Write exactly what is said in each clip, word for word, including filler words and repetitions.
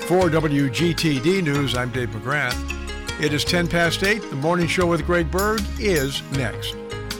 For W G T D News, I'm Dave McGrath. It is ten past eight. The Morning Show with Greg Berg is next.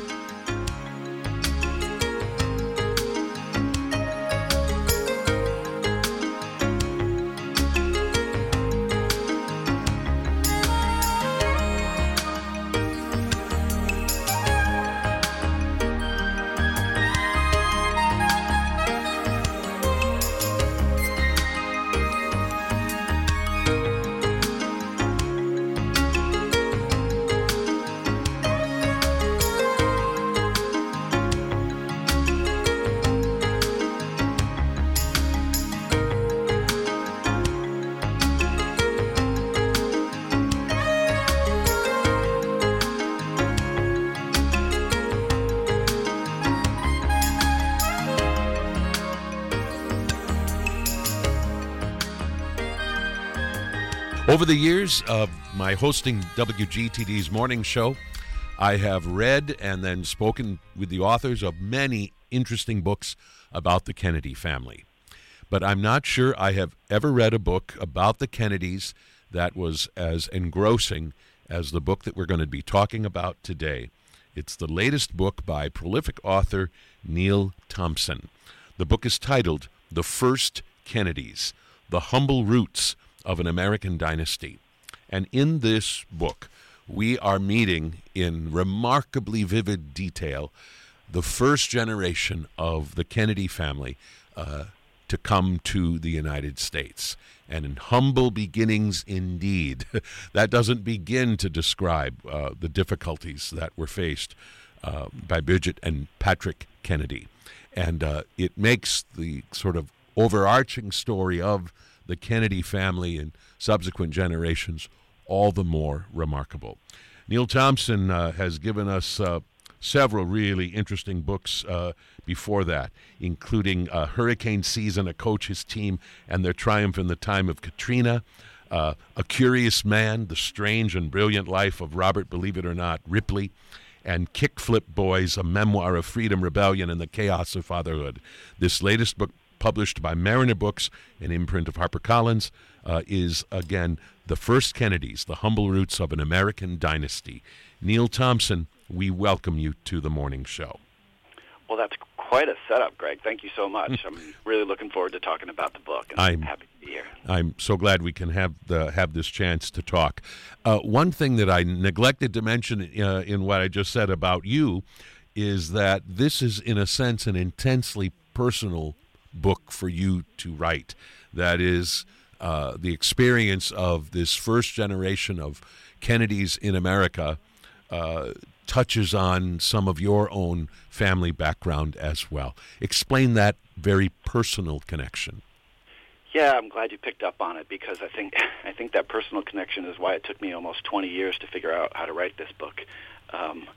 Over the years of my hosting W G T D's morning show, I have read and then spoken with the authors of many interesting books about the Kennedy family. But I'm not sure I have ever read a book about the Kennedys that was as engrossing as the book that we're going to be talking about today. It's the latest book by prolific author Neil Thompson. The book is titled The First Kennedys, The Humble Roots of an American Dynasty. And in this book, we are meeting in remarkably vivid detail the first generation of the Kennedy family uh, to come to the United States. And in humble beginnings indeed. That doesn't begin to describe uh, the difficulties that were faced uh, by Bridget and Patrick Kennedy. And uh, it makes the sort of overarching story of the Kennedy family and subsequent generations all the more remarkable. Neil Thompson uh, has given us uh, several really interesting books uh, before that, including uh, Hurricane Season, A Coach's Team, and Their Triumph in the Time of Katrina, uh, A Curious Man, The Strange and Brilliant Life of Robert, Believe It or Not, Ripley, and Kickflip Boys, A Memoir of Freedom, Rebellion, and the Chaos of Fatherhood. This latest book, published by Mariner Books, an imprint of HarperCollins, uh, is, again, The First Kennedys, The Humble Roots of an American Dynasty. Neil Thompson, we welcome you to the morning show. Well, that's quite a setup, Greg. Thank you so much. I'm really looking forward to talking about the book, and I'm happy to be here. I'm so glad we can have the, have this chance to talk. Uh, one thing that I neglected to mention uh, in what I just said about you is that this is, in a sense, an intensely personal book for you to write. That is uh, the experience of this first generation of Kennedys in America uh, touches on some of your own family background as well. Explain that very personal connection. Yeah, I'm glad you picked up on it, because I think I think that personal connection is why it took me almost twenty years to figure out how to write this book. Um,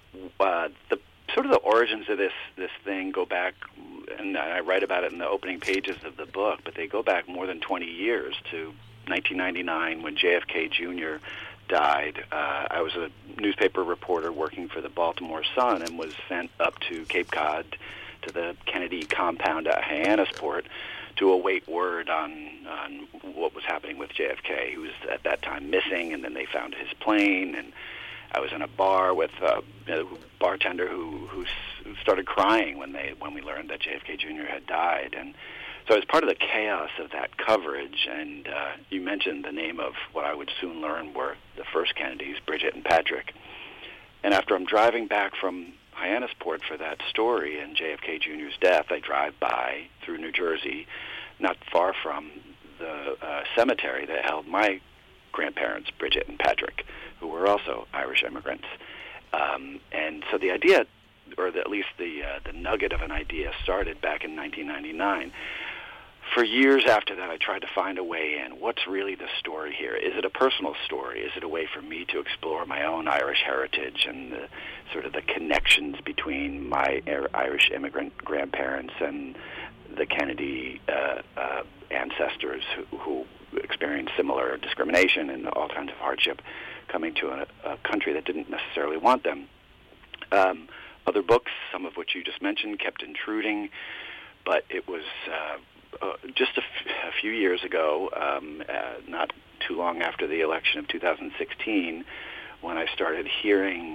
uh, the Sort of the origins of this this thing go back, and I write about it in the opening pages of the book, but they go back more than twenty years to nineteen ninety-nine when J F K Junior died. Uh, I was a newspaper reporter working for the Baltimore Sun and was sent up to Cape Cod to the Kennedy compound at Hyannisport to await word on, on what was happening with J F K. He was at that time missing, and then they found his plane, and I was in a bar with a, a bartender who, who who started crying when they when we learned that J F K Junior had died. And so as part of the chaos of that coverage, and uh, you mentioned the name of what I would soon learn were the first Kennedys, Bridget and Patrick. And after I'm driving back from Hyannisport for that story and J F K Junior's death, I drive by through New Jersey, not far from the uh, cemetery that held my grandparents, Bridget and Patrick, who were also Irish immigrants. Um, and so the idea, or the, at least the uh, the nugget of an idea, started back in nineteen ninety-nine. For years after that, I tried to find a way in. What's really the story here? Is it a personal story? Is it a way for me to explore my own Irish heritage and the sort of the connections between my Irish immigrant grandparents and the Kennedy uh, uh, ancestors who, who experienced similar discrimination and all kinds of hardship coming to a, a country that didn't necessarily want them. Um, other books, some of which you just mentioned, kept intruding, but it was uh, uh, just a, f- a few years ago, um, uh, not too long after the election of two thousand sixteen, when I started hearing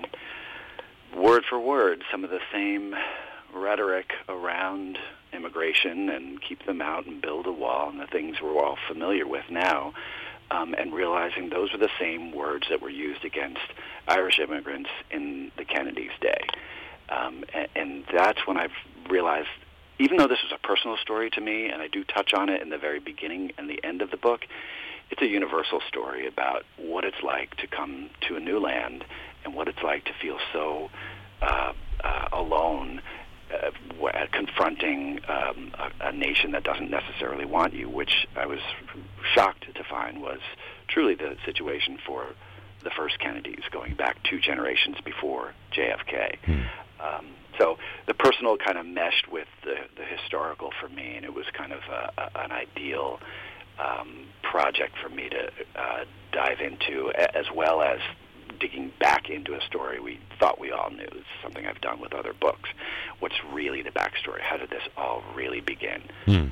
word for word some of the same rhetoric around immigration and keep them out and build a wall and the things we're all familiar with now, um, and realizing those are the same words that were used against Irish immigrants in the Kennedy's day. Um, and, and that's when I've realized, even though this is a personal story to me, and I do touch on it in the very beginning and the end of the book, it's a universal story about what it's like to come to a new land and what it's like to feel so uh, uh, alone, uh, confronting um, a, a nation that doesn't necessarily want you, which I was shocked to find was truly the situation for the first Kennedys, going back two generations before J F K. Hmm. Um, so the personal kind of meshed with the, the historical for me, and it was kind of a, a, an ideal um, project for me to uh, dive into, as well as digging back into a story we thought we all knew. It's something I've done with other books. What's really the backstory? How did this all really begin? Hmm.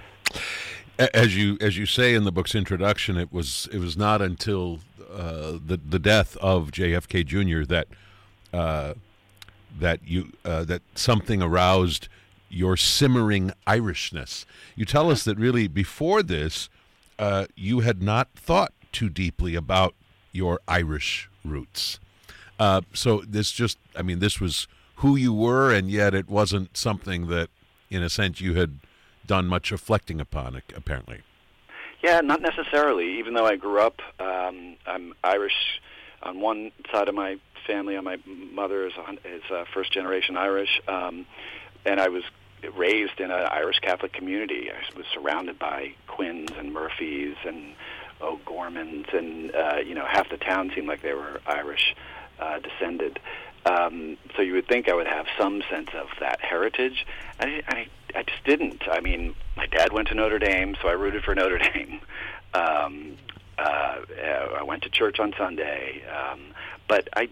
As you as you say in the book's introduction, it was it was not until uh, the the death of J F K Junior that uh, that you uh, that something aroused your simmering Irishness. You tell us that really before this, uh, you had not thought too deeply about your Irish roots. Uh, so this just, I mean, this was who you were, and yet it wasn't something that, in a sense, you had done much reflecting upon, apparently. Yeah, not necessarily. Even though I grew up, um, I'm Irish on one side of my family. On my mother is, is uh, first-generation Irish, um, and I was raised in an Irish Catholic community. I was surrounded by Quinns and Murphys and O'Gormans, and uh, you know, half the town seemed like they were Irish uh, descended. Um, so you would think I would have some sense of that heritage. I, I, I just didn't. I mean, my dad went to Notre Dame, so I rooted for Notre Dame. Um, uh, I went to church on Sunday, um, but I,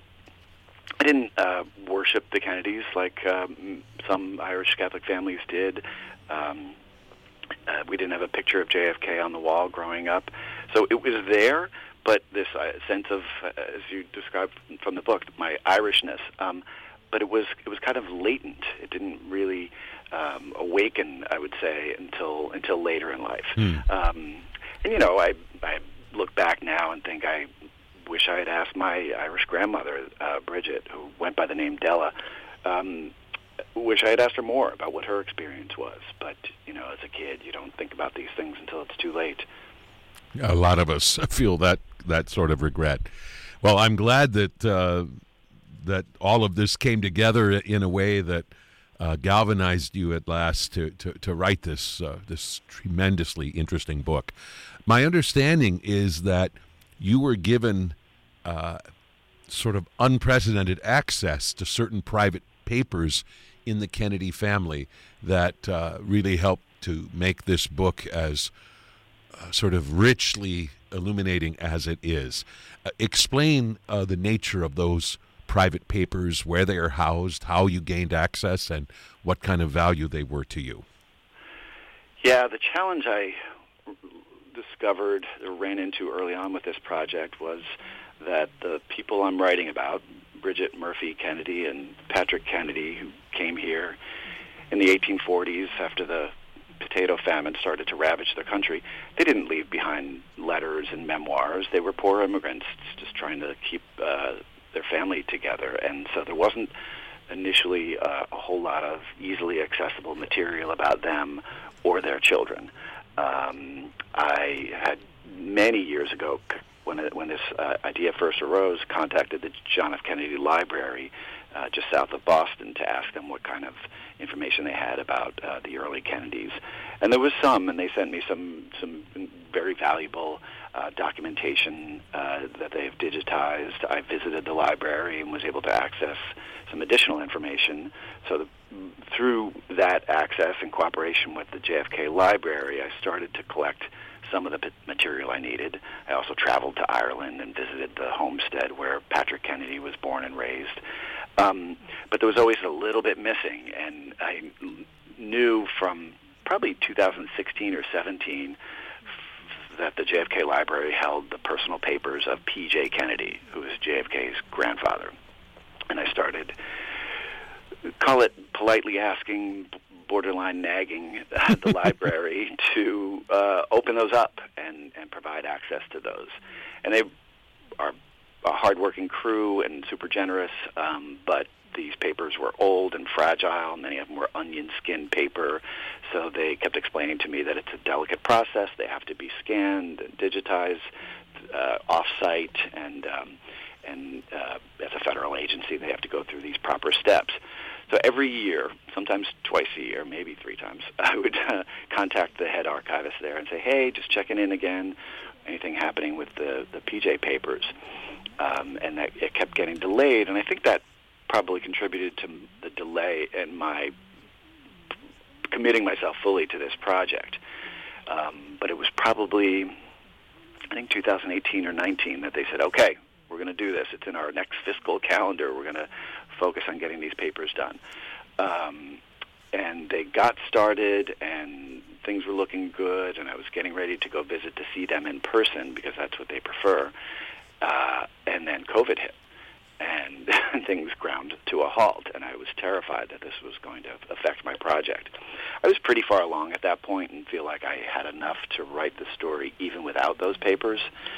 I didn't uh, worship the Kennedys like um, some Irish Catholic families did. Um, uh, we didn't have a picture of J F K on the wall growing up, so it was there. But this uh, sense of, uh, as you described from the book, my Irishness, um, but it was it was kind of latent. It didn't really um, awaken, I would say, until until later in life. Mm. Um, and you know, I I look back now and think I wish I had asked my Irish grandmother, uh, Bridget, who went by the name Della. Um, wish I had asked her more about what her experience was. But you know, as a kid, you don't think about these things until it's too late. A lot of us feel that that sort of regret. Well, I'm glad that uh, that all of this came together in a way that uh, galvanized you at last to to, to write this uh, this tremendously interesting book. My understanding is that you were given uh, sort of unprecedented access to certain private papers in the Kennedy family that uh, really helped to make this book as Uh, sort of richly illuminating as it is. Uh, explain uh, the nature of those private papers, where they are housed, how you gained access, and what kind of value they were to you. Yeah, the challenge I discovered or ran into early on with this project was that the people I'm writing about, Bridget Murphy Kennedy and Patrick Kennedy, who came here in the eighteen forties after the potato famine started to ravage their country, they didn't leave behind letters and memoirs. They were poor immigrants just trying to keep uh, their family together. And so there wasn't initially uh, a whole lot of easily accessible material about them or their children. Um, I had many years ago, when it, when this uh, idea first arose, contacted the John F. Kennedy Library uh, just south of Boston to ask them what kind of information they had about uh, the early Kennedys. And there was some, and they sent me some some very valuable uh, documentation uh, that they have digitized. I visited the library and was able to access some additional information. So the, through that access and cooperation with the J F K Library, I started to collect some of the material I needed. I also traveled to Ireland and visited the homestead where Patrick Kennedy was born and raised. Um, but there was always a little bit missing, and I knew from probably two thousand sixteen or seventeen that the J F K Library held the personal papers of P J Kennedy, who was J F K's grandfather. And I started, call it politely asking, borderline nagging uh, the library to uh, open those up and, and provide access to those. And they are a hardworking crew and super generous, um, but these papers were old and fragile. Many of them were onion skin paper, so they kept explaining to me that it's a delicate process. They have to be scanned and digitized uh, off-site, and um, and uh, as a federal agency, they have to go through these proper steps. So every year, sometimes twice a year, maybe three times, I would uh, contact the head archivist there and say, hey, just checking in again, anything happening with the, the P J papers. Um, and that it kept getting delayed, and I think that probably contributed to the delay in my committing myself fully to this project. Um, but it was probably, I think, two thousand eighteen or nineteen that they said, okay, we're going to do this. It's in our next fiscal calendar. We're going to focus on getting these papers done. Um, and they got started, and things were looking good, and I was getting ready to go visit to see them in person because that's what they prefer. Uh, and then COVID hit, and things ground to a halt, and I was terrified that this was going to affect my project. I was pretty far along at that point and feel like I had enough to write the story even without those papers.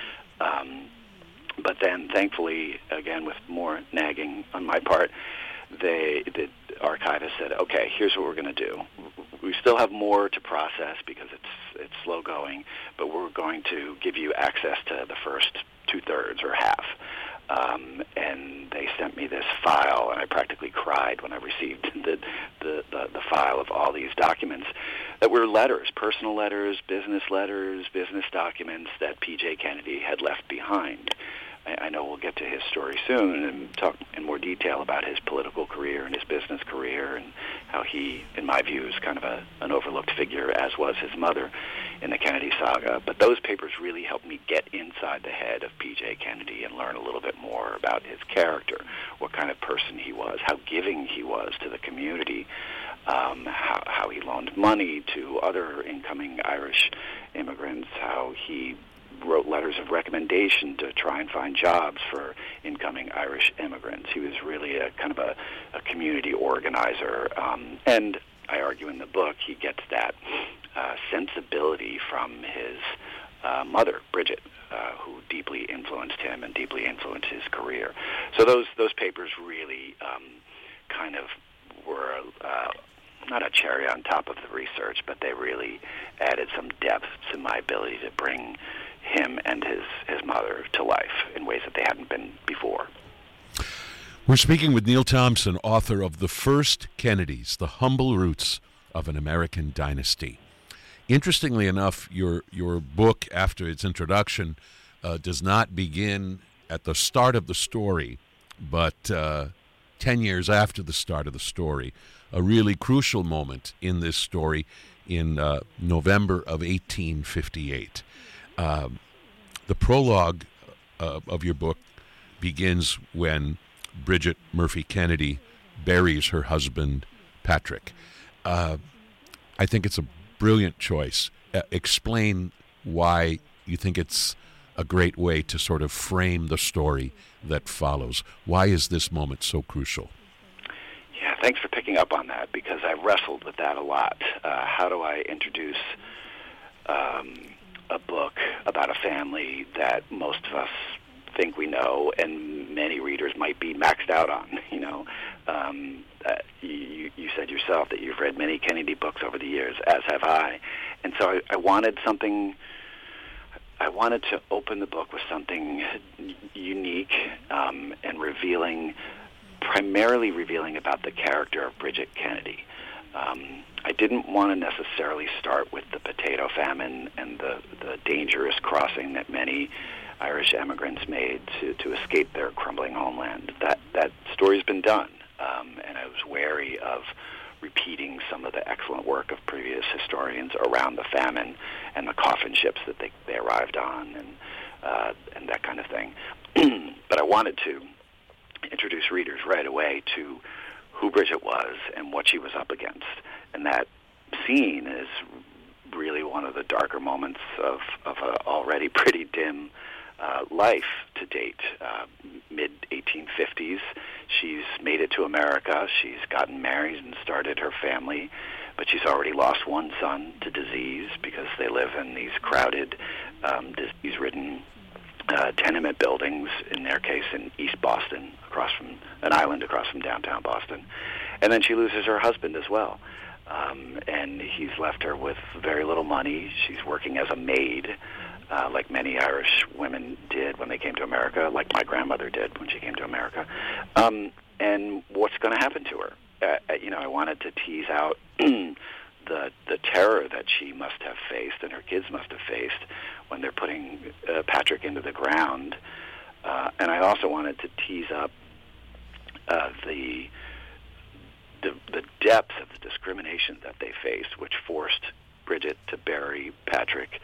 Um, but then, thankfully, again, with more nagging on my part, they, the archivist said, okay, here's what we're going to do. We still have more to process because it's it's slow going, but we're going to give you access to the first two-thirds or half. Um, and they sent me this file, and I practically cried when I received the, the, the, the file of all these documents that were letters, personal letters, business letters, business documents that P J Kennedy had left behind. I, I know we'll get to his story soon and talk in more detail about his political career and his business career and how he, in my view, is kind of a, an overlooked figure, as was his mother in the Kennedy saga. But those papers really helped me get inside the head of P J Kennedy and learn a little bit more about his character, what kind of person he was, how giving he was to the community, um, how, how he loaned money to other incoming Irish immigrants, how he wrote letters of recommendation to try and find jobs for incoming Irish immigrants. He was really a kind of a, a community organizer. Um, and I argue in the book he gets that uh, sensibility from his uh, mother, Bridget, uh, who deeply influenced him and deeply influenced his career. So those those papers really um, kind of were uh, not a cherry on top of the research, but they really added some depth to my ability to bring him and his, his mother to life in ways that they hadn't been before. We're speaking with Neil Thompson, author of The First Kennedys, The Humble Roots of an American Dynasty. Interestingly enough, your your book, after its introduction, uh, does not begin at the start of the story, but uh, ten years after the start of the story, a really crucial moment in this story in uh, November of eighteen fifty-eight. Um, the prologue uh, of your book begins when Bridget Murphy Kennedy buries her husband, Patrick. Uh, I think it's a brilliant choice. Uh, explain why you think it's a great way to sort of frame the story that follows. Why is this moment so crucial? Yeah, thanks for picking up on that, because I wrestled with that a lot. Uh, how do I introduce um, a book about a family that most of us think we know and many readers might be maxed out on? You know, um, uh, you, you said yourself that you've read many Kennedy books over the years, as have I. And so I, I wanted something, I wanted to open the book with something unique um, and revealing, primarily revealing about the character of Bridget Kennedy. Um, I didn't want to necessarily start with the potato famine and the, the dangerous crossing that many Irish immigrants made to, to escape their crumbling homeland. That that story's been done, um, and I was wary of repeating some of the excellent work of previous historians around the famine and the coffin ships that they, they arrived on and uh, and that kind of thing. But I wanted to introduce readers right away to who Bridget was and what she was up against, and that scene is really one of the darker moments of, of a already pretty dim uh, life to date. Uh, mid eighteen fifties, she's made it to America. She's gotten married and started her family, but she's already lost one son to disease because they live in these crowded, um, disease-ridden uh, tenement buildings, in their case in East Boston, across from an island across from downtown Boston. And then she loses her husband as well. Um, and he's left her with very little money. She's working as a maid, uh, like many Irish women did when they came to America, like my grandmother did when she came to America. Um, and what's going to happen to her? Uh, you know, I wanted to tease out the the terror that she must have faced and her kids must have faced when they're putting uh, Patrick into the ground. Uh, and I also wanted to tease up uh, the The, the depth of the discrimination that they faced, which forced Bridget to bury Patrick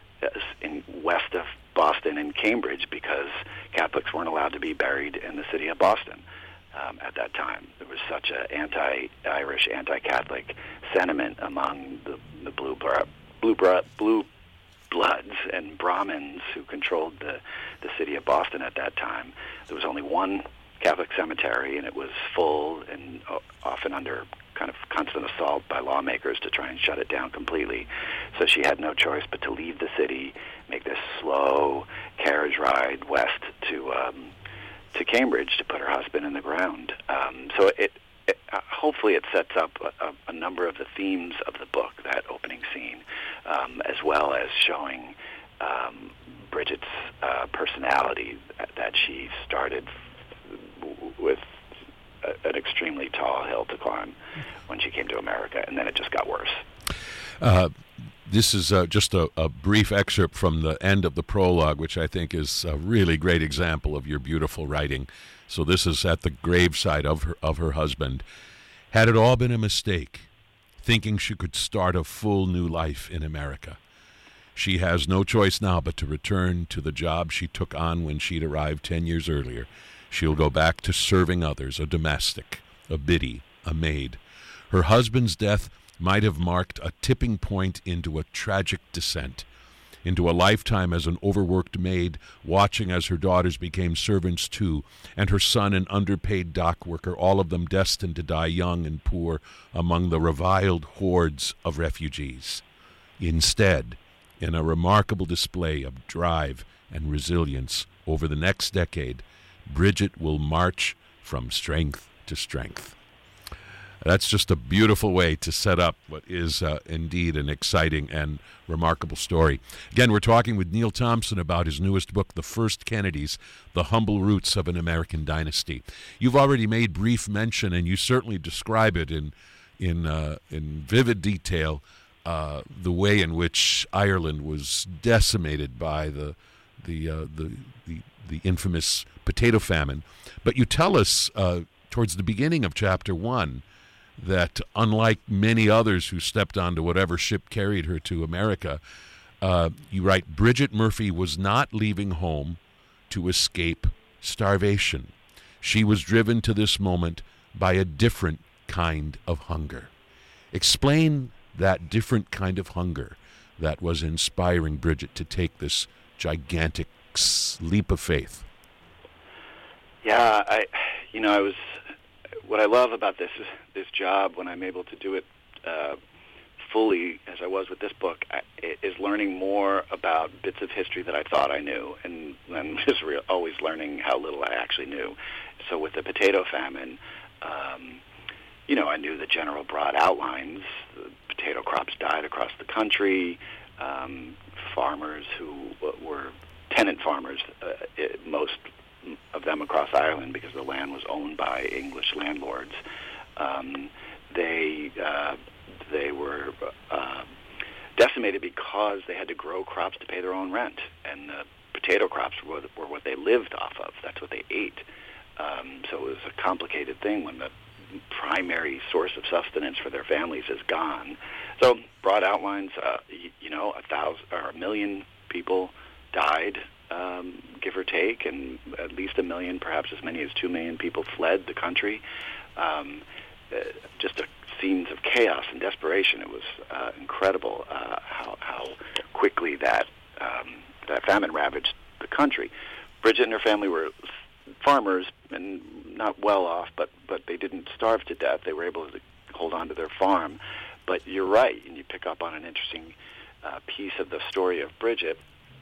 in west of Boston in Cambridge because Catholics weren't allowed to be buried in the city of Boston um, at that time. There was such an anti-Irish, anti-Catholic sentiment among the, the blue, blue, blue bloods and Brahmins who controlled the, the city of Boston at that time. There was only one Catholic cemetery, and it was full and often under kind of constant assault by lawmakers to try and shut it down completely. So she had no choice but to leave the city, make this slow carriage ride west to um, to Cambridge to put her husband in the ground. Um, so it, it uh, hopefully it sets up a, a number of the themes of the book, that opening scene, um, as well as showing um, Bridget's uh, personality that, that she started with a, an extremely tall hill to climb when she came to America, and then it just got worse. Uh, this is uh, just a, a brief excerpt from the end of the prologue, which I think is a really great example of your beautiful writing. So this is at the graveside of her, of her husband. Had it all been a mistake, thinking she could start a full new life in America? She has no choice now but to return to the job she took on when she'd arrived ten years earlier. She'll go back to serving others, a domestic, a biddy, a maid. Her husband's death might have marked a tipping point into a tragic descent, into a lifetime as an overworked maid, watching as her daughters became servants too, and her son an underpaid dock worker, all of them destined to die young and poor among the reviled hordes of refugees. Instead, in a remarkable display of drive and resilience over the next decade, Bridget will march from strength to strength. That's just a beautiful way to set up what is uh, indeed an exciting and remarkable story. Again, we're talking with Neil Thompson about his newest book, The First Kennedys, The Humble Roots of an American Dynasty. You've already made brief mention, and you certainly describe it in in uh, in vivid detail, uh, the way in which Ireland was decimated by the the uh, the, the the infamous potato famine. But you tell us uh, towards the beginning of chapter one that unlike many others who stepped onto whatever ship carried her to America, uh, you write, Bridget Murphy was not leaving home to escape starvation. She was driven to this moment by a different kind of hunger. Explain that different kind of hunger that was inspiring Bridget to take this gigantic leap of faith. Yeah, I, you know, I was, what I love about this this job when I'm able to do it uh, fully, as I was with this book, I, is learning more about bits of history that I thought I knew, and then just re- always learning how little I actually knew. So with the potato famine, um, you know, I knew the general broad outlines. The potato crops died across the country. Um, farmers who were tenant farmers, uh, it, most of them across Ireland, because the land was owned by English landlords. Um, they uh, they were uh, decimated because they had to grow crops to pay their own rent, and the potato crops were, were what they lived off of. That's what they ate. Um, so it was a complicated thing when the primary source of sustenance for their families is gone. So broad outlines, uh, you, you know, a thousand or a million people died, um, give or take, and at least a million, perhaps as many as two million people fled the country. Um, uh, just a, scenes of chaos and desperation. It was uh, incredible uh, how, how quickly that um, that famine ravaged the country. Bridget and her family were farmers and not well off, but, but they didn't starve to death. They were able to hold on to their farm. But you're right, and you pick up on an interesting uh, piece of the story of Bridget.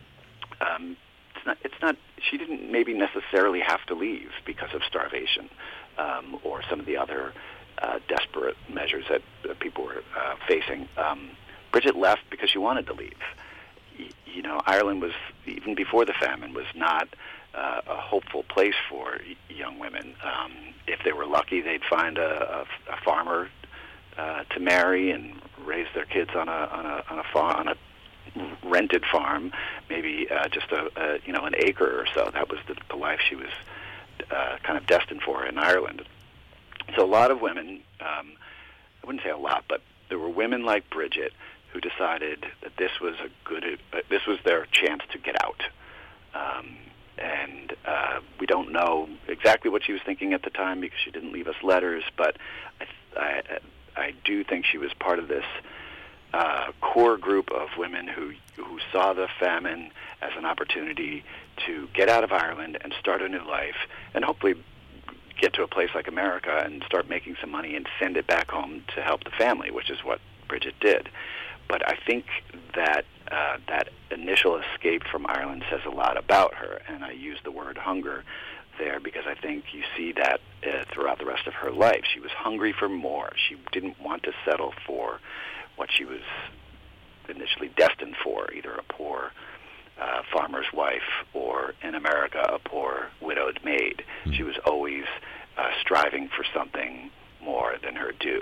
Um, it's not, it's not, she didn't maybe necessarily have to leave because of starvation um, or some of the other uh, desperate measures that uh, people were uh, facing. Um, Bridget left because she wanted to leave. Y- you know, Ireland was, even before the famine, was not uh, a hopeful place for y- young women. Um, if they were lucky, they'd find a, a, a farmer Uh, to marry and raise their kids on a on a on a farm, on a rented farm, maybe uh, just a, a you know an acre or so. That was the, the life she was uh, kind of destined for in Ireland. So a lot of women, um, I wouldn't say a lot, but there were women like Bridget who decided that this was a good, uh, this was their chance to get out. Um, and uh, we don't know exactly what she was thinking at the time because she didn't leave us letters, but I. I I do think she was part of this uh, core group of women who who saw the famine as an opportunity to get out of Ireland and start a new life, and hopefully get to a place like America and start making some money and send it back home to help the family, which is what Bridget did. But I think that uh, that initial escape from Ireland says a lot about her, and I use the word hunger there because I think you see that uh, throughout the rest of her life. She was hungry for more. She didn't want to settle for what she was initially destined for, either a poor uh, farmer's wife or, in America, a poor widowed maid. Mm-hmm. She was always uh, striving for something more than her due.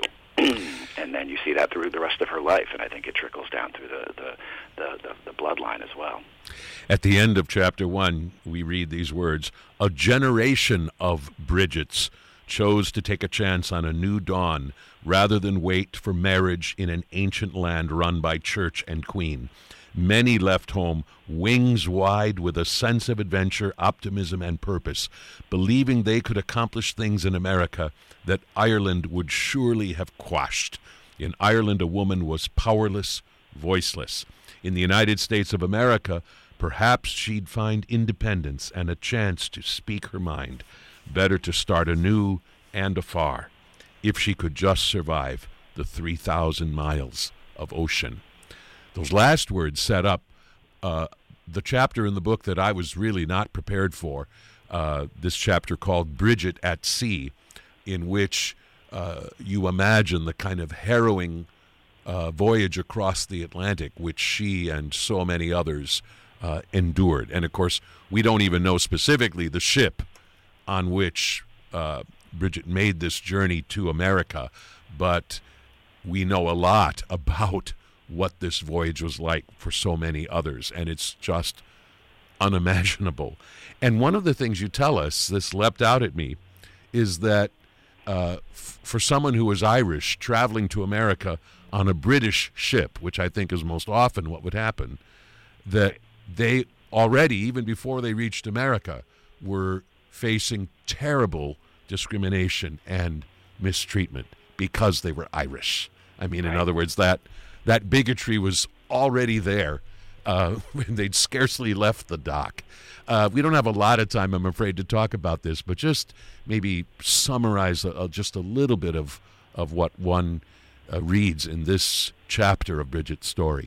And then you see that through the rest of her life, and I think it trickles down through the, the, the, the, the bloodline as well. At the end of chapter one, we read these words: "A generation of Bridgets chose to take a chance on a new dawn rather than wait for marriage in an ancient land run by church and queen. Many left home wings wide with a sense of adventure, optimism, and purpose, believing they could accomplish things in America that Ireland would surely have quashed. In Ireland, a woman was powerless, voiceless. In the United States of America, perhaps she'd find independence and a chance to speak her mind. Better to start anew and afar, if she could just survive the three thousand miles of ocean." Those last words set up uh, the chapter in the book that I was really not prepared for, uh, this chapter called Bridget at Sea, in which uh, you imagine the kind of harrowing uh, voyage across the Atlantic which she and so many others uh, endured. And, of course, we don't even know specifically the ship on which uh, Bridget made this journey to America, but we know a lot about what this voyage was like for so many others, and it's just unimaginable. And one of the things you tell us, this leapt out at me, is that uh, f- for someone who was Irish traveling to America on a British ship, which I think is most often what would happen, that they already, even before they reached America, were facing terrible discrimination and mistreatment because they were Irish. I mean, in other words, that that bigotry was already there uh, when they'd scarcely left the dock. Uh, we don't have a lot of time, I'm afraid, to talk about this, but just maybe summarize a, a, just a little bit of, of what one uh, reads in this chapter of Bridget's story.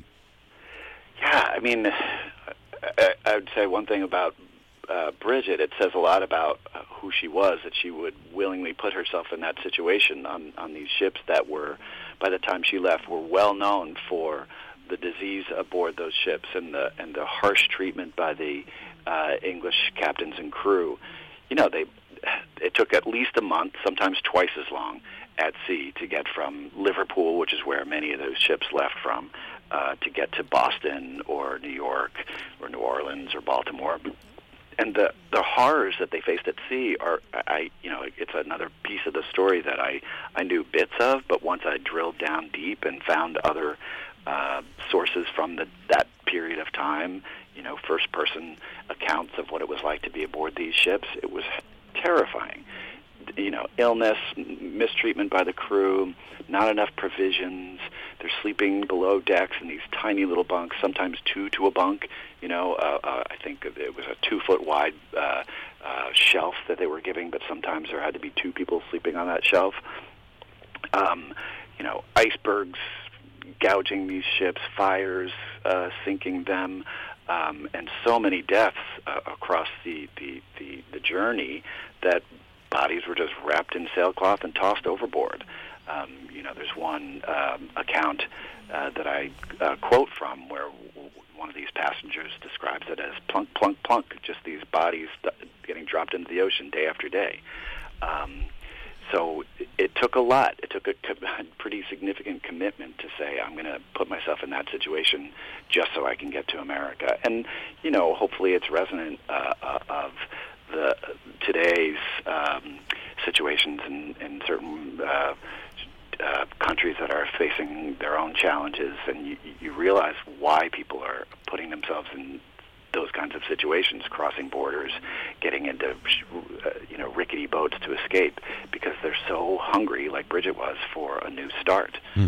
Yeah, I mean, I, I would say one thing about uh, Bridget, it says a lot about uh, who she was, that she would willingly put herself in that situation on, on these ships that were, by the time she left, were well known for the disease aboard those ships and the and the harsh treatment by the uh, English captains and crew. You know, they it took at least a month, sometimes twice as long, at sea to get from Liverpool, which is where many of those ships left from, uh, to get to Boston or New York or New Orleans or Baltimore. And the the horrors that they faced at sea are, I you know, it's another piece of the story that I, I knew bits of, but once I drilled down deep and found other uh, sources from the, that period of time, you know, first-person accounts of what it was like to be aboard these ships, it was terrifying. you know, illness, mistreatment by the crew, not enough provisions. They're sleeping below decks in these tiny little bunks, sometimes two to a bunk. You know, uh, uh, I think it was a two-foot wide uh, uh, shelf that they were giving, but sometimes there had to be two people sleeping on that shelf. Um, you know, icebergs gouging these ships, fires uh, sinking them, um, and so many deaths uh, across the, the, the, the journey that bodies were just wrapped in sailcloth and tossed overboard. Um, you know, there's one um, account uh, that I uh, quote from where w- one of these passengers describes it as plunk, plunk, plunk, just these bodies th- getting dropped into the ocean day after day. Um, so it, it took a lot. It took a, co- a pretty significant commitment to say, I'm going to put myself in that situation just so I can get to America. And, you know, hopefully it's resonant uh, uh, of the today's um, situations in, in certain uh, uh, countries that are facing their own challenges, and you, you realize why people are putting themselves in those kinds of situations, crossing borders, getting into uh, you know rickety boats to escape, because they're so hungry, like Bridget was, for a new start. Hmm.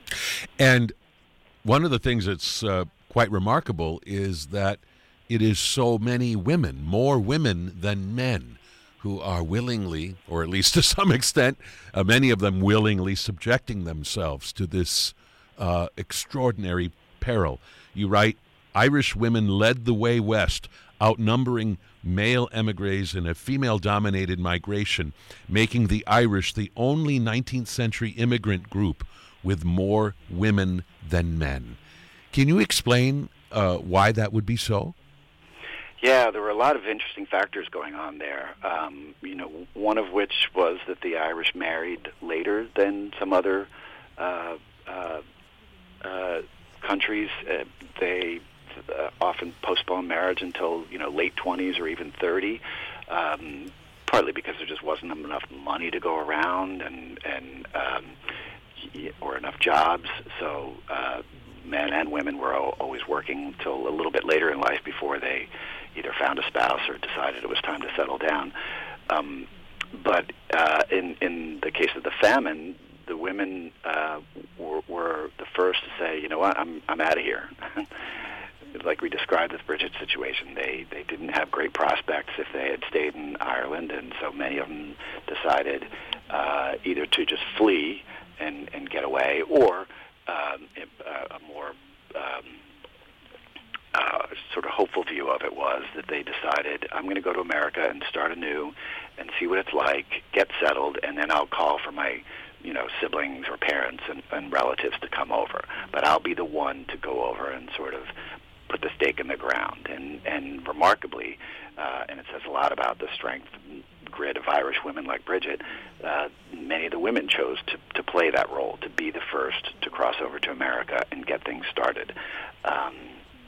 And one of the things that's uh, quite remarkable is that it is so many women, more women than men, who are willingly, or at least to some extent, uh, many of them willingly subjecting themselves to this uh, extraordinary peril. You write, Irish women led the way west, outnumbering male emigres in a female-dominated migration, making the Irish the only nineteenth century immigrant group with more women than men. Can you explain uh, why that would be so? Yeah, there were a lot of interesting factors going on there. Um, you know, one of which was that the Irish married later than some other uh, uh, uh, countries. Uh, they uh, often postponed marriage until, you know, late twenties or even thirty, um, partly because there just wasn't enough money to go around and and um, or enough jobs. So uh, men and women were always working until a little bit later in life before they either found a spouse or decided it was time to settle down. Um, but uh, in in the case of the famine, the women uh, were, were the first to say, you know what, I'm I'm out of here. Like we described with Bridget's situation, they they didn't have great prospects if they had stayed in Ireland, and so many of them decided uh, either to just flee and and get away, or um, a, a more um, Uh, sort of hopeful view of it was that they decided, I'm going to go to America and start anew and see what it's like, get settled, and then I'll call for my, you know, siblings or parents and, and relatives to come over. But I'll be the one to go over and sort of put the stake in the ground. And, and remarkably, uh, and it says a lot about the strength and grit of Irish women like Bridget, uh, many of the women chose to, to play that role, to be the first to cross over to America and get things started. Um,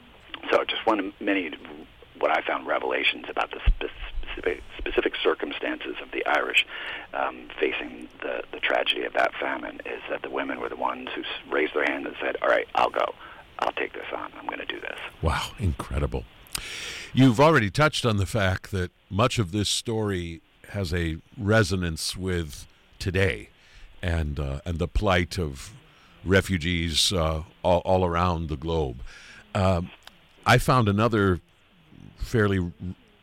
So just one of many, what I found, revelations about the specific, specific circumstances of the Irish um, facing the, the tragedy of that famine is that the women were the ones who raised their hand and said, all right, I'll go. I'll take this on. I'm going to do this. Wow, incredible. You've already touched on the fact that much of this story has a resonance with today and, uh, and the plight of refugees uh, all, all around the globe. Um, I found another fairly r-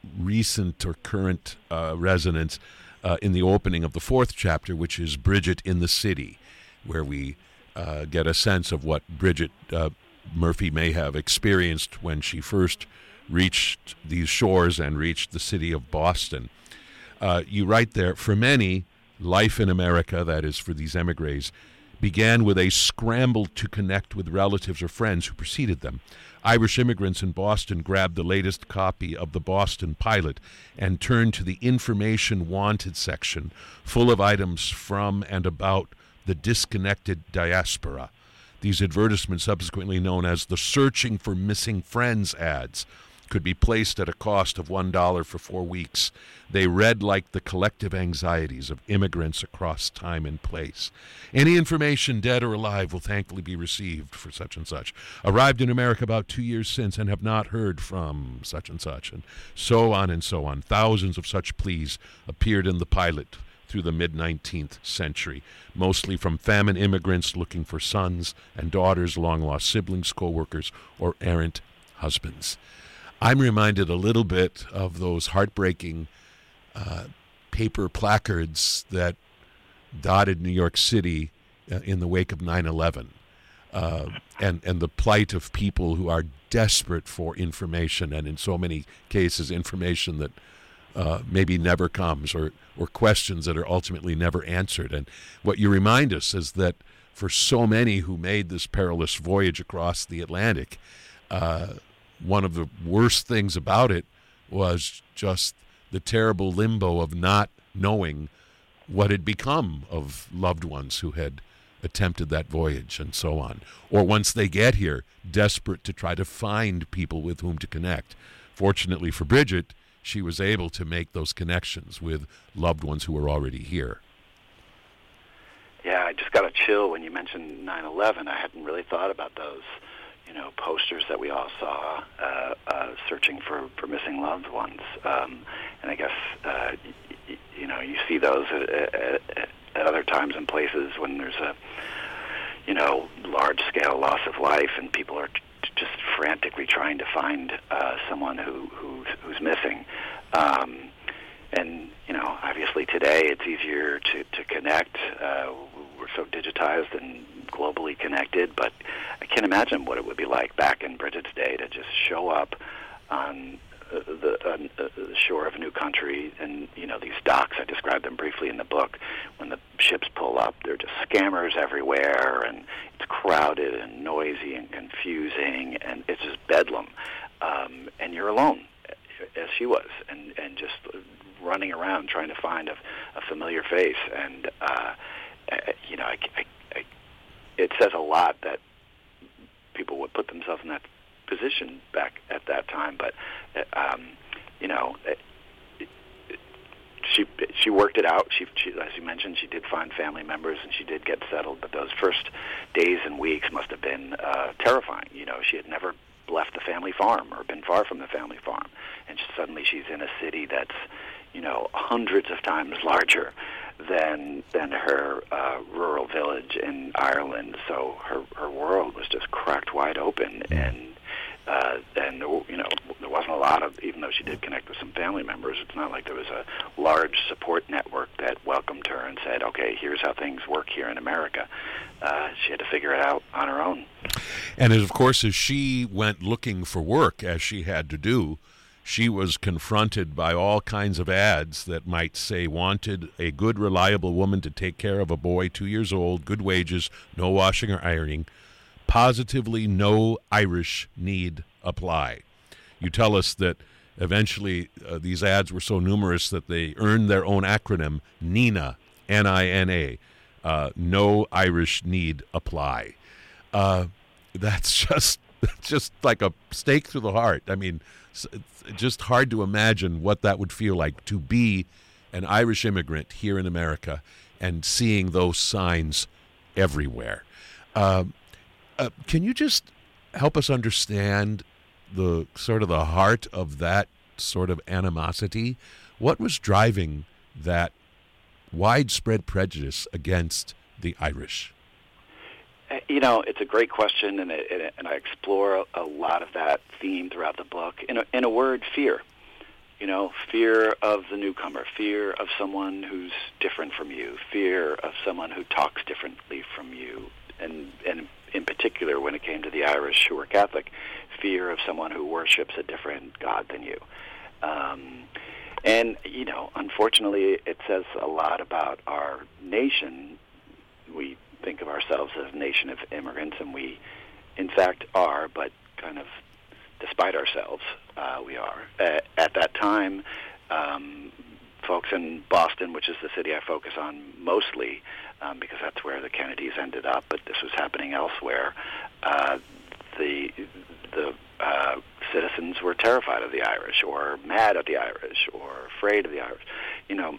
recent or current uh, resonance uh, in the opening of the fourth chapter, which is Bridget in the City, where we uh, get a sense of what Bridget uh, Murphy may have experienced when she first reached these shores and reached the city of Boston. Uh, you write there, for many, life in America, that is for these emigres, began with a scramble to connect with relatives or friends who preceded them. Irish immigrants in Boston grabbed the latest copy of the Boston Pilot and turned to the information wanted section, full of items from and about the disconnected diaspora. These advertisements, subsequently known as the Searching for Missing Friends ads, could be placed at a cost of one dollar for four weeks. They read like the collective anxieties of immigrants across time and place. Any information, dead or alive, will thankfully be received for such and such. Arrived in America about two years since and have not heard from such and such, and so on and so on. Thousands of such pleas appeared in the Pilot through the mid-nineteenth century, mostly from famine immigrants looking for sons and daughters, long-lost siblings, co-workers, or errant husbands. I'm reminded a little bit of those heartbreaking uh, paper placards that dotted New York City uh, in the wake of nine eleven, uh, and, and the plight of people who are desperate for information, and in so many cases information that uh, maybe never comes, or, or questions that are ultimately never answered. And what you remind us is that for so many who made this perilous voyage across the Atlantic, uh, one of the worst things about it was just the terrible limbo of not knowing what had become of loved ones who had attempted that voyage and so on. Or once they get here, desperate to try to find people with whom to connect. Fortunately for Bridget, she was able to make those connections with loved ones who were already here. Yeah, I just got a chill when you mentioned nine eleven. I hadn't really thought about those, you know, posters that we all saw uh, uh, searching for, for missing loved ones. Um, and I guess, uh, y- you know, you see those at, at, at other times and places when there's a, you know, large-scale loss of life and people are t- just frantically trying to find uh, someone who, who's, who's missing. Um, and, you know, obviously today it's easier to, to connect. Uh, we're so digitized and globally connected, but I can't imagine what it would be like back in Bridget's day to just show up on uh, the, on, uh, the shore of a new country, and you know, these docks, I described them briefly in the book. When the ships pull up, there are just scammers everywhere, and it's crowded and noisy and confusing, and it's just bedlam. Um, and you're alone, as she was, and, and just running around trying to find a, a familiar face. And uh, you know, I, I, I, it says a lot that people would put themselves in that position back at that time. But um, you know, it, it, she she worked it out. She, she, as you mentioned, she did find family members and she did get settled. But those first days and weeks must have been uh, terrifying. You know, she had never left the family farm or been far from the family farm, and just suddenly she's in a city that's, you know, hundreds of times larger than than her uh, rural village in Ireland. So her her world was just cracked wide open, and uh, and you know, there wasn't a lot of, even though she did connect with some family members, it's not like there was a large support network that welcomed her and said, okay, here's how things work here in America. Uh, she had to figure it out on her own. And as, of course, as she went looking for work, as she had to do, she was confronted by all kinds of ads that might say, wanted a good, reliable woman to take care of a boy two years old, good wages, no washing or ironing, positively no Irish need apply. You tell us that eventually uh, these ads were so numerous that they earned their own acronym, NINA, N I N A, uh, no Irish need apply. Uh, that's just just like a stake through the heart. I mean, it's just hard to imagine what that would feel like to be an Irish immigrant here in America and seeing those signs everywhere. Uh, uh, can you just help us understand the sort of the heart of that sort of animosity? What was driving that widespread prejudice against the Irish? You know, it's a great question, and, it, and I explore a lot of that theme throughout the book. In a, in a word, fear. You know, fear of the newcomer, fear of someone who's different from you, fear of someone who talks differently from you, and, and in particular, when it came to the Irish who were Catholic, fear of someone who worships a different God than you. Um, and, you know, unfortunately, it says a lot about our nation. We think of ourselves as a nation of immigrants, and we, in fact, are, but kind of despite ourselves, uh, we are. Uh, at that time, um, folks in Boston, which is the city I focus on mostly, um, because that's where the Kennedys ended up, but this was happening elsewhere, uh, the the uh, citizens were terrified of the Irish, or mad at the Irish, or afraid of the Irish. You know,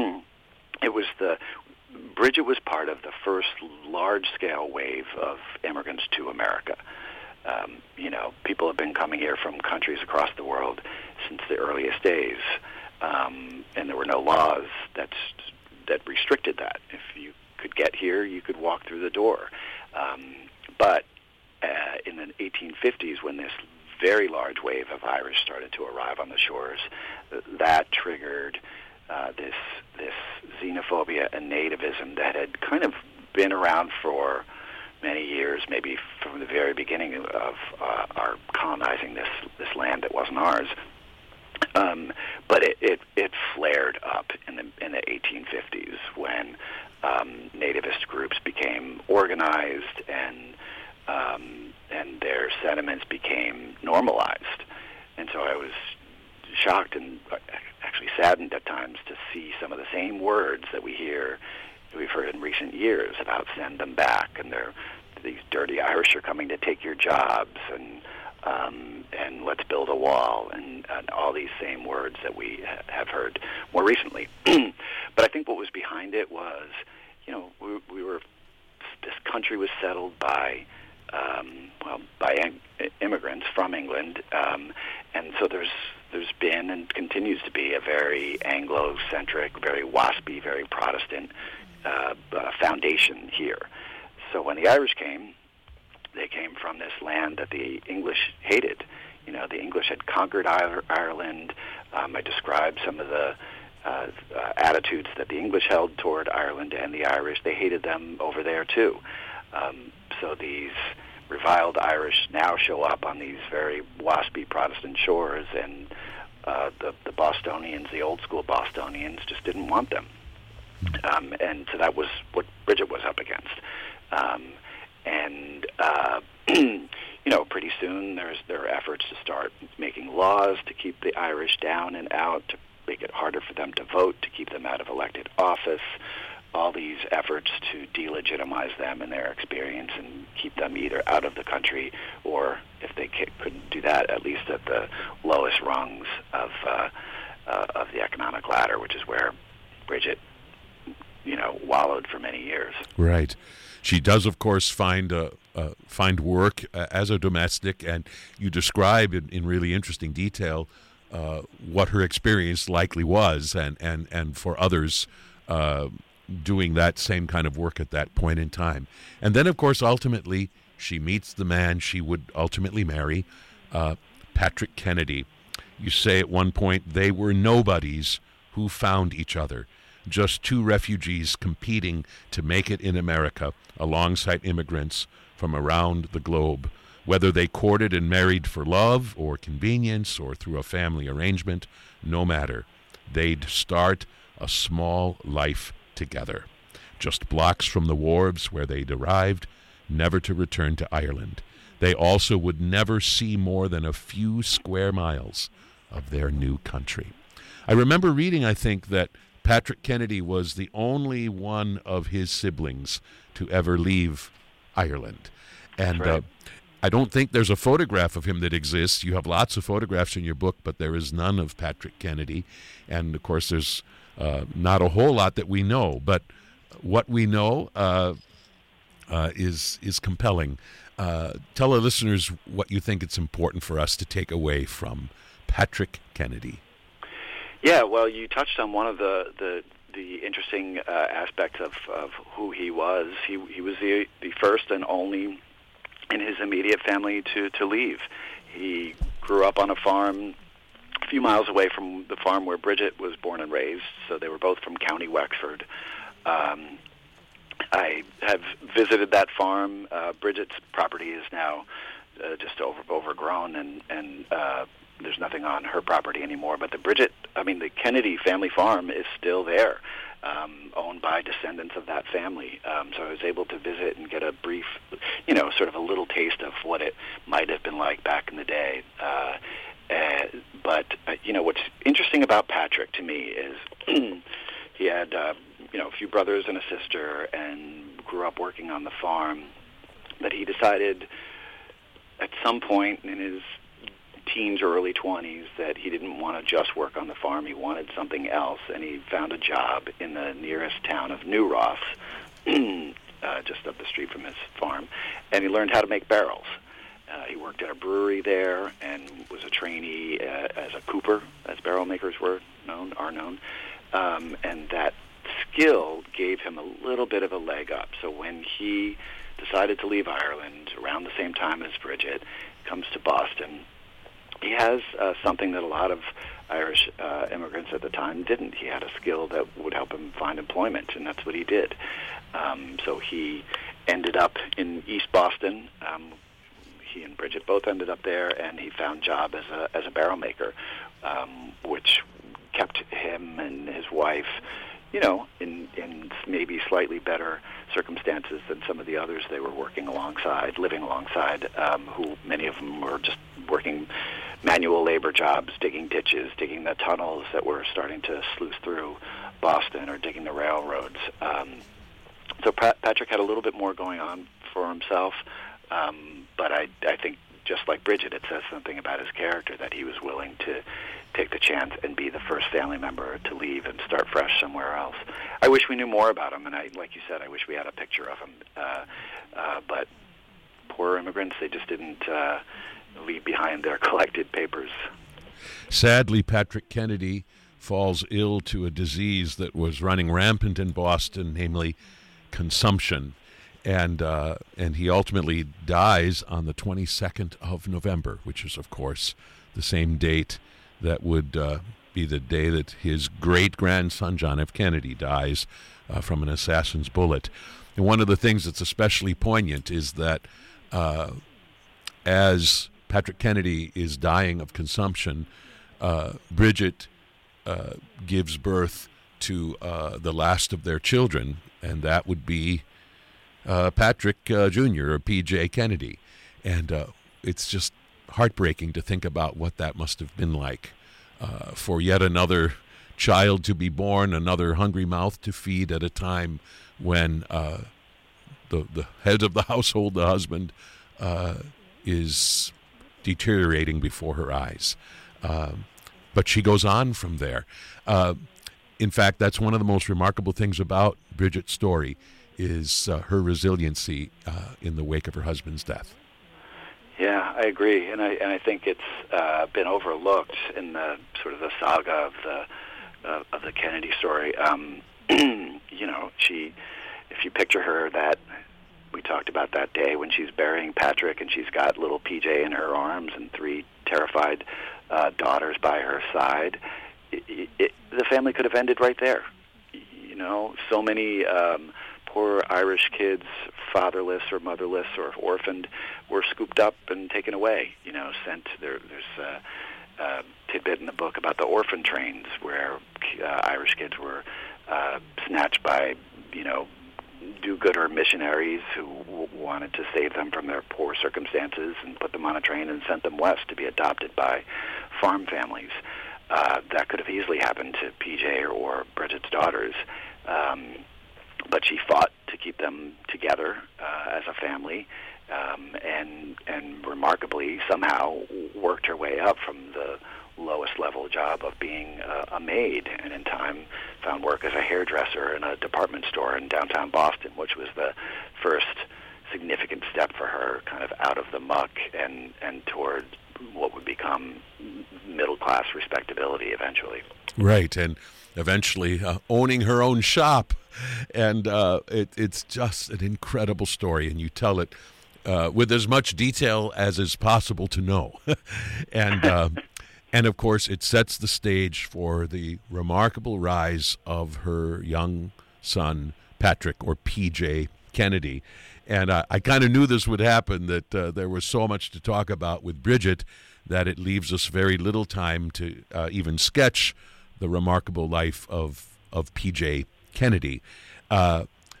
it was the Bridget was part of the first large-scale wave of immigrants to America. Um, you know, people have been coming here from countries across the world since the earliest days, um, and there were no laws that that restricted that. If you could get here, you could walk through the door. Um, but uh, in the eighteen fifties, when this very large wave of Irish started to arrive on the shores, that triggered uh, this this xenophobia and nativism that had kind of been around for many years, maybe from the very beginning of uh, our colonizing this this land that wasn't ours. Um, but it, it, it flared up in the in the eighteen fifties when um, nativist groups became organized and um, and their sentiments became normalized. And so I was shocked and actually saddened at times to see some of the same words that we hear we've heard in recent years about send them back, and they're these dirty Irish are coming to take your jobs, and um, and let's build a wall, and, and all these same words that we ha- have heard more recently. But I think what was behind it was, you know, we, we were this country was settled by um, well by im- immigrants from England, um, and so there's there's been and continues to be a very Anglo-centric, very waspy, very Protestant uh, uh, foundation here. So when the Irish came, they came from this land that the English hated. You know, the English had conquered Ireland. Um, I described some of the uh, uh, attitudes that the English held toward Ireland, and the Irish, they hated them over there too. Um, so these reviled Irish now show up on these very waspy Protestant shores, and uh, the, the Bostonians, the old school Bostonians, just didn't want them. Um, and so that was what Bridget was up against. Um, and, uh, you know, pretty soon there's there are efforts to start making laws to keep the Irish down and out, to make it harder for them to vote, to keep them out of elected office, all these efforts to delegitimize them and their experience and keep them either out of the country or, if they couldn't do that, at least at the lowest rungs of, uh, uh, of the economic ladder, which is where Bridget, you know, wallowed for many years. Right. She does, of course, find uh, uh, find work uh, as a domestic, and you describe in, in really interesting detail uh, what her experience likely was, and, and, and for others uh, doing that same kind of work at that point in time. And then, of course, ultimately, she meets the man she would ultimately marry, uh, Patrick Kennedy. You say at one point they were nobodies who found each other. Just two refugees competing to make it in America alongside immigrants from around the globe. Whether they courted and married for love or convenience or through a family arrangement, no matter. They'd start a small life together, just blocks from the wharves where they'd arrived, never to return to Ireland. They also would never see more than a few square miles of their new country. I remember reading, I think, that Patrick Kennedy was the only one of his siblings to ever leave Ireland. And right. uh, I don't think there's a photograph of him that exists. You have lots of photographs in your book, but there is none of Patrick Kennedy. And, of course, there's uh, not a whole lot that we know. But what we know uh, uh, is, is compelling. Uh, tell our listeners what you think it's important for us to take away from Patrick Kennedy. Yeah, well, you touched on one of the the, the interesting uh, aspects of, of who he was. He he was the the first and only in his immediate family to, to leave. He grew up on a farm a few miles away from the farm where Bridget was born and raised, so they were both from County Wexford. Um, I have visited that farm. Uh, Bridget's property is now uh, just over, overgrown, and, and uh, there's nothing on her property anymore. But the Bridget, I mean, the Kennedy family farm is still there, um, owned by descendants of that family. Um, so I was able to visit and get a brief, you know, sort of a little taste of what it might have been like back in the day. Uh, uh, but, uh, you know, what's interesting about Patrick to me is he had, uh, you know, a few brothers and a sister and grew up working on the farm. But he decided at some point in his teens or early twenties that he didn't want to just work on the farm. He wanted something else, and he found a job in the nearest town of New Ross, uh, just up the street from his farm, and he learned how to make barrels. Uh, he worked at a brewery there and was a trainee uh, as a cooper, as barrel makers were known, are known, um, and that skill gave him a little bit of a leg up. So when he decided to leave Ireland around the same time as Bridget, comes to Boston, he has uh, something that a lot of Irish uh, immigrants at the time didn't. He had a skill that would help him find employment, and that's what he did. Um, so he ended up in East Boston. Um, he and Bridget both ended up there, and he found a job as a as a barrel maker, um, which kept him and his wife, you know, in, in maybe slightly better circumstances than some of the others they were working alongside, living alongside, um, who many of them were just working manual labor jobs, digging ditches, digging the tunnels that were starting to sluice through Boston, or digging the railroads. Um, so Pat- Patrick had a little bit more going on for himself, um, but I, I think just like Bridget, it says something about his character that he was willing to take the chance and be the first family member to leave and start fresh somewhere else. I wish we knew more about him, and I, like you said, I wish we had a picture of him. Uh, uh, but poor immigrants, they just didn't uh, leave behind their collected papers. Sadly, Patrick Kennedy falls ill to a disease that was running rampant in Boston, namely consumption. And uh, and he ultimately dies on the twenty-second of November, which is, of course, the same date that would uh, be the day that his great-grandson, John F. Kennedy, dies uh, from an assassin's bullet. And one of the things that's especially poignant is that uh, as Patrick Kennedy is dying of consumption, uh, Bridget uh, gives birth to uh, the last of their children, and that would be Uh, Patrick uh, Junior or P J Kennedy. And uh, it's just heartbreaking to think about what that must have been like uh, for yet another child to be born, another hungry mouth to feed at a time when uh, the, the head of the household, the husband, uh, is deteriorating before her eyes. Uh, but she goes on from there. Uh, in fact, that's one of the most remarkable things about Bridget's story, is uh, her resiliency uh, in the wake of her husband's death. Yeah, I agree, and I and I think it's uh, been overlooked in the sort of the saga of the uh, of the Kennedy story. Um, you know, she, if you picture her, that we talked about that day when she's burying Patrick, and she's got little P J in her arms and three terrified uh, daughters by her side. It, it, the family could have ended right there. You know, so many. Um, Poor Irish kids, fatherless or motherless or orphaned, were scooped up and taken away. You know, sent there. There's a, a tidbit in the book about the orphan trains where uh, Irish kids were uh, snatched by, you know, do-gooder missionaries who w- wanted to save them from their poor circumstances and put them on a train and sent them west to be adopted by farm families. Uh, that could have easily happened to P J or, or Bridget's daughters. Um, But she fought to keep them together uh, as a family, um, and and remarkably somehow worked her way up from the lowest level job of being uh, a maid, and in time found work as a hairdresser in a department store in downtown Boston, which was the first significant step for her, kind of out of the muck and and toward what would become middle class respectability eventually. Right, and eventually uh, owning her own shop. And uh, it, it's just an incredible story, and you tell it uh, with as much detail as is possible to know. and uh, and of course, it sets the stage for the remarkable rise of her young son, Patrick, or P J Kennedy. And uh, I kind of knew this would happen, that uh, there was so much to talk about with Bridget that it leaves us very little time to uh, even sketch the remarkable life of, of P J Kennedy. Uh,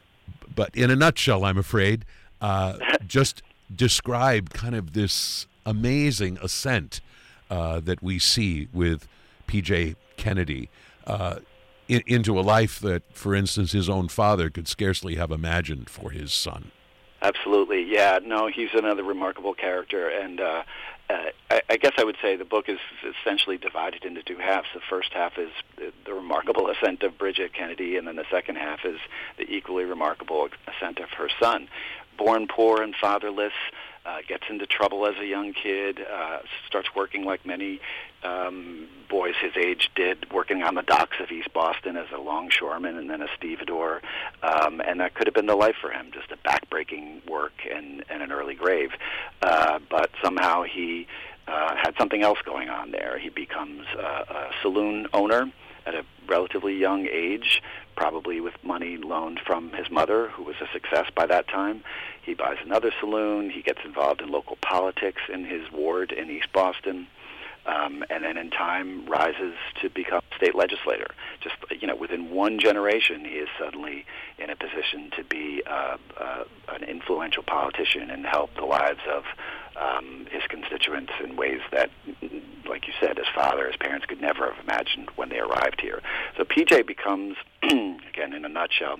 but in a nutshell, I'm afraid, uh, just describe kind of this amazing ascent uh, that we see with P J Kennedy uh, in, into a life that, for instance, his own father could scarcely have imagined for his son. Absolutely, yeah. No, he's another remarkable character, and uh, uh, I, I guess I would say the book is essentially divided into two halves. The first half is the, the remarkable ascent of Bridget Kennedy, and then the second half is the equally remarkable ascent of her son. Born poor and fatherless, uh, gets into trouble as a young kid, uh, starts working like many um, boys his age did, working on the docks of East Boston as a longshoreman and then a stevedore, um, and that could have been the life for him, just a backbreaking work and, and an early grave. Uh, but somehow he uh, had something else going on there. He becomes uh, a saloon owner at a relatively young age, probably with money loaned from his mother, who was a success by that time. He buys another saloon. He gets involved in local politics in his ward in East Boston, um, and then in time rises to become state legislator. Just, you know, within one generation, he is suddenly in a position to be uh, uh, an influential politician and help the lives of um, his constituents in ways that, like you said, his father, his parents could never have imagined when they arrived here. So P J becomes, again, in a nutshell,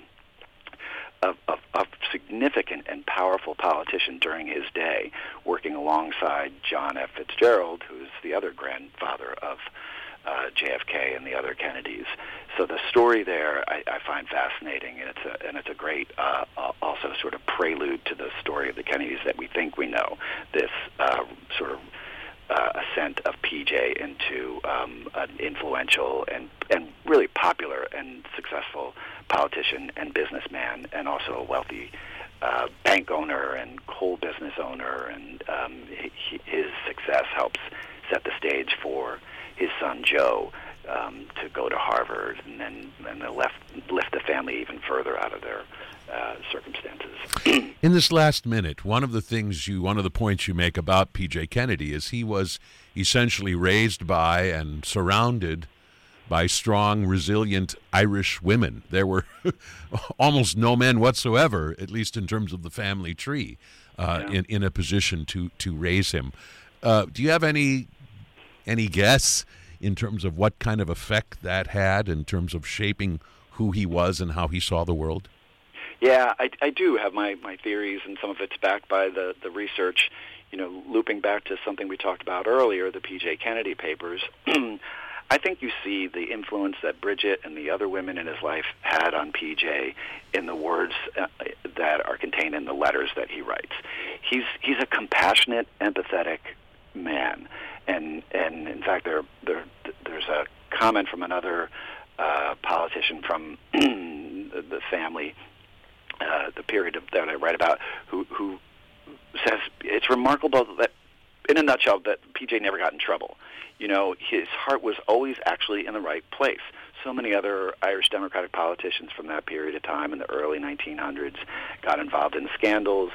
a, a, a significant and powerful politician during his day, working alongside John F. Fitzgerald, who's the other grandfather of uh, J F K and the other Kennedys. So the story there I, I find fascinating, and it's a, and it's a great uh, also sort of prelude to the story of the Kennedys that we think we know, this uh, sort of Uh, ascent of P J into um, an influential and, and really popular and successful politician and businessman, and also a wealthy uh, bank owner and coal business owner. And um, he, his success helps set the stage for his son Joe um, to go to Harvard, and then and then left, lift the family even further out of their Uh, circumstances. In this last minute, one of the things you, one of the points you make about P J Kennedy is he was essentially raised by and surrounded by strong, resilient Irish women. There were almost no men whatsoever, at least in terms of the family tree, uh, yeah. in in a position to to raise him. Uh, do you have any any guess in terms of what kind of effect that had in terms of shaping who he was and how he saw the world? Yeah, I, I do have my, my theories, and some of it's backed by the, the research. You know, looping back to something we talked about earlier, the P J Kennedy papers, I think you see the influence that Bridget and the other women in his life had on P J in the words uh, that are contained in the letters that he writes. He's he's a compassionate, empathetic man, and and in fact, there there there's a comment from another uh, politician from the family. Uh, the period of, that I write about, who, who says it's remarkable that, in a nutshell, that P J never got in trouble. You know, his heart was always actually in the right place. So many other Irish Democratic politicians from that period of time in the early nineteen hundreds got involved in scandals.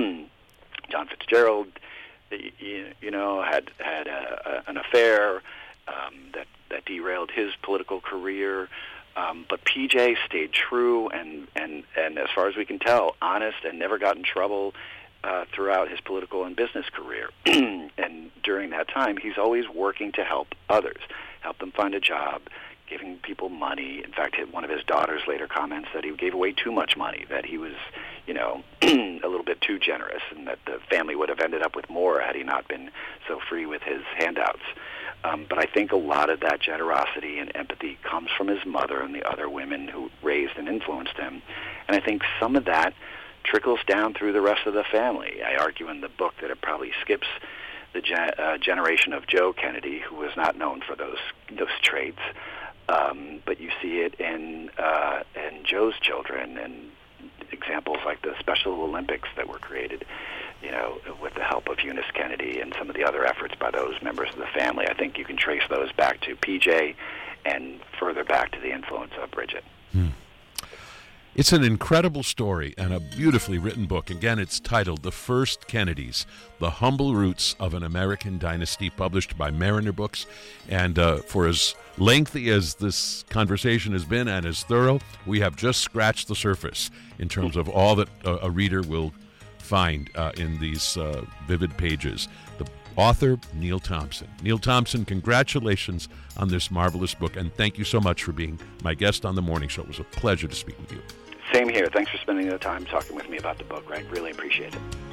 John Fitzgerald, you, you know, had had a, a, an affair um, that that derailed his political career. Um, but P J stayed true and, and, and, as far as we can tell, honest and never got in trouble uh, throughout his political and business career. And during that time, he's always working to help others, help them find a job, giving people money. In fact, one of his daughters later comments that he gave away too much money, that he was, you know, a little bit too generous, and that the family would have ended up with more had he not been so free with his handouts. Um, but I think a lot of that generosity and empathy comes from his mother and the other women who raised and influenced him. And I think some of that trickles down through the rest of the family. I argue in the book that it probably skips the gen- uh, generation of Joe Kennedy, who was not known for those those traits. Um, but you see it in, uh, in Joe's children, and examples like the Special Olympics that were created, you know, with the help of Eunice Kennedy and some of the other efforts by those members of the family. I think you can trace those back to P J and further back to the influence of Bridget. Hmm. It's an incredible story and a beautifully written book. Again, it's titled The First Kennedys, The Humble Roots of an American Dynasty, published by Mariner Books. And uh, for as lengthy as this conversation has been and as thorough, we have just scratched the surface in terms of all that a, a reader will find uh, in these uh, vivid pages. The author, Neil Thompson. Neil Thompson, congratulations on this marvelous book, and thank you so much for being my guest on The Morning Show. It was a pleasure to speak with you. Same here. Thanks for spending the time talking with me about the book, Greg. Really appreciate it.